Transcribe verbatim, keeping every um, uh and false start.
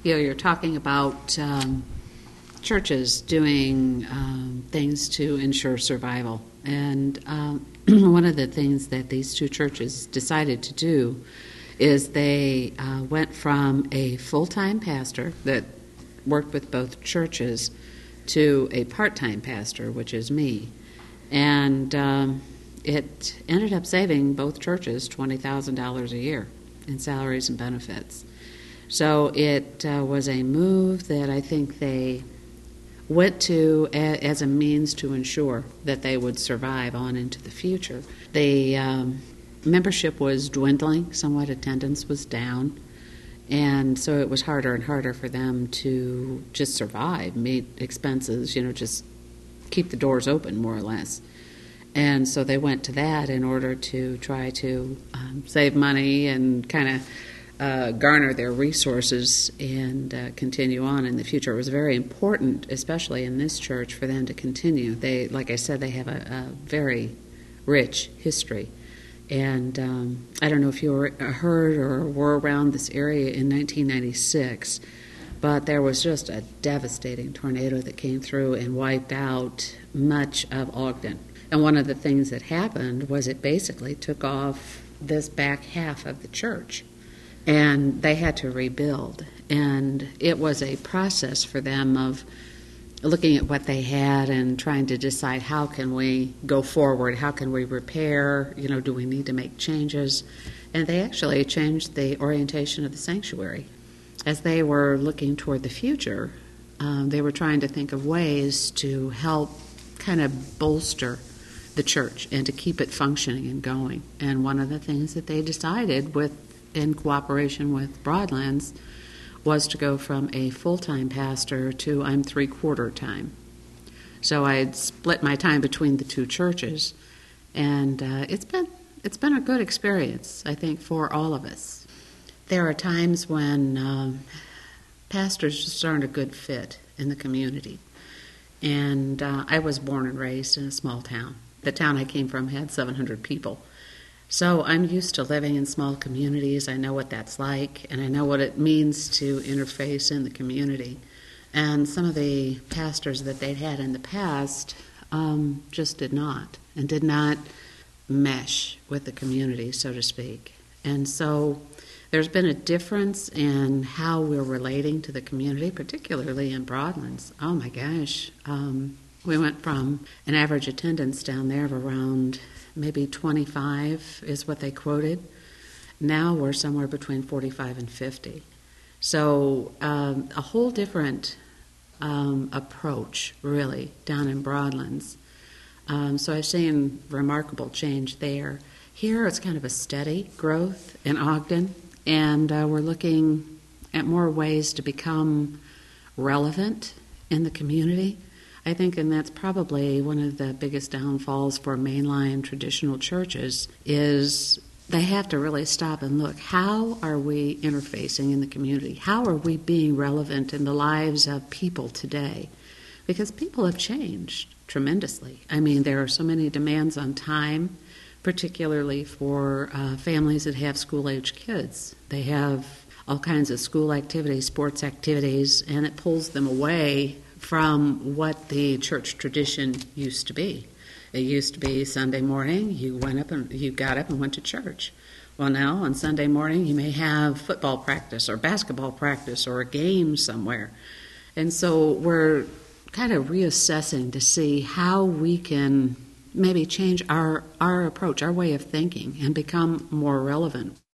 You know, you're talking about um, churches doing um, things to ensure survival. And um, one of the things that these two churches decided to do is they uh, went from a full-time pastor that worked with both churches to a part-time pastor, which is me. And um, it ended up saving both churches twenty thousand dollars a year in salaries and benefits. So it uh, was a move that I think they went to a, as a means to ensure that they would survive on into the future. The um, membership was dwindling somewhat, attendance was down, and so it was harder and harder for them to just survive, meet expenses, you know, just keep the doors open more or less. And so they went to that in order to try to um, save money and kind of uh, garner their resources and uh, continue on in the future. It was very important, especially in this church, for them to continue. They, like I said, they have a, a very rich history. And um, I don't know if you were, heard or were around this area in nineteen ninety-six, but there was just a devastating tornado that came through and wiped out much of Ogden. And one of the things that happened was it basically took off this back half of the church, and they had to rebuild. And it was a process for them of looking at what they had and trying to decide, how can we go forward, how can we repair, you know, do we need to make changes? And they actually changed the orientation of the sanctuary. As they were looking toward the future, um, they were trying to think of ways to help kind of bolster the church and to keep it functioning and going. And one of the things that they decided, with in cooperation with Broadlands, was to go from a full-time pastor to I'm three-quarter time. So I had split my time between the two churches, and uh, it's been it's been a good experience, I think, for all of us. There are times when um, pastors just aren't a good fit in the community. And uh, I was born and raised in a small town. The town I came from had seven hundred people. So I'm used to living in small communities. I know what that's like, and I know what it means to interface in the community. And some of the pastors that they'd had in the past um, just did not, and did not mesh with the community, so to speak. And so there's been a difference in how we're relating to the community, particularly in Broadlands. Oh my gosh. Um, we went from an average attendance down there of around maybe twenty-five is what they quoted. Now we're somewhere between forty-five and fifty. So um, a whole different um, approach, really, down in Broadlands. Um, so I've seen remarkable change there. Here it's kind of a steady growth in Ogden, and uh, we're looking at more ways to become relevant in the community. I think, and that's probably one of the biggest downfalls for mainline traditional churches, is they have to really stop and look, how are we interfacing in the community? How are we being relevant in the lives of people today? Because people have changed tremendously. I mean, there are so many demands on time, particularly for uh, families that have school-age kids. They have all kinds of school activities, sports activities, and it pulls them away from what the church tradition used to be. It used to be Sunday morning, you went up and you got up and went to church. Well, now on Sunday morning you may have football practice or basketball practice or a game somewhere. And so we're kind of reassessing to see how we can maybe change our, our approach, our way of thinking, and become more relevant.